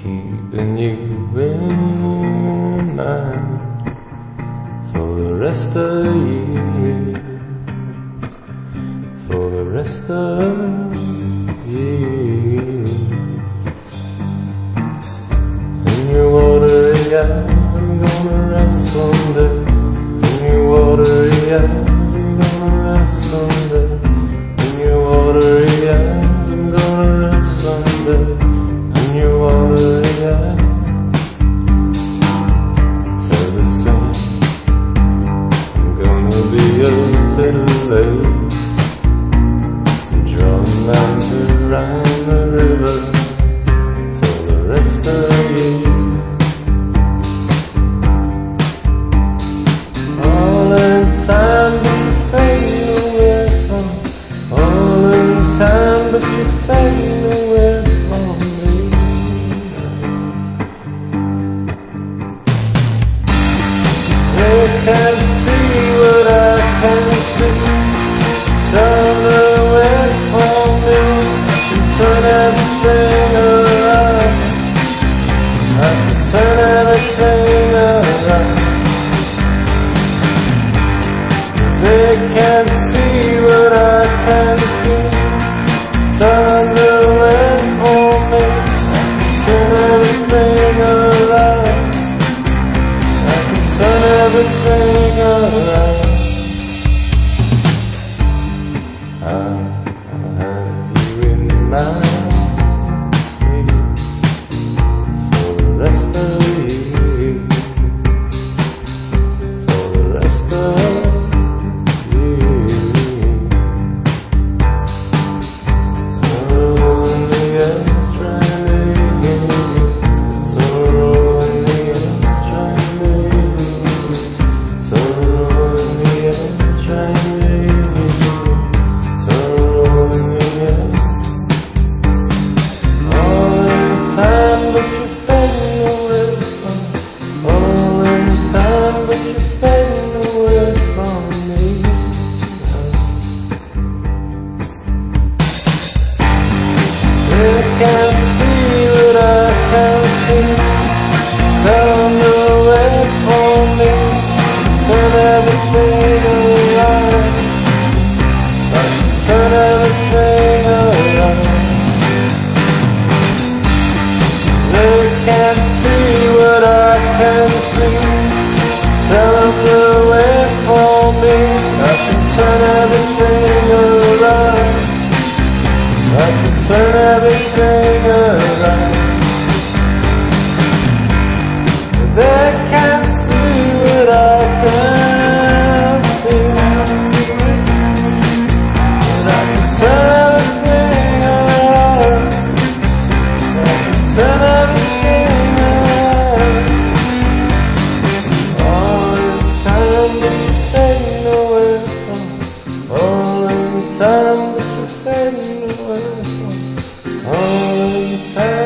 keeping you in mind for the rest of the years, for the rest of the years. In your watery eyes I'm gonna rest someday. In your watery eyes I'm gonna rest someday. In your watery eyes I'm gonna rest someday. In your watery eyes say the same. I'm gonna be a little late, drawing lines around the river for the rest of the year. All in time but you fade away from, all in time but you fade away from me. They can't see what I can see, turn away from me, and turn everything around. I can turn everything around. They can't see what I can see, turn away from me, I can turn everything around. I can turn everything around. I'll have you in my sleep for the rest of the year, for the rest of the year. Sorrow in the air, trying to get you. Sorrow in the air, trying to get you. Sorrow in the air, trying to get you. Sorrow in the air. All in time but you're fading away from, all in time but you're fading away from me. They can't see what I can see, turn away from me, turn everything around. I can turn everything around. They can't see what I can see, turn away from me. I can turn everything around. I can turn everything around. They can't see what I can see, but I can turn everything around. I can turn everything around. All in time that you're fading away from, all in time that you're fading away from, all in time.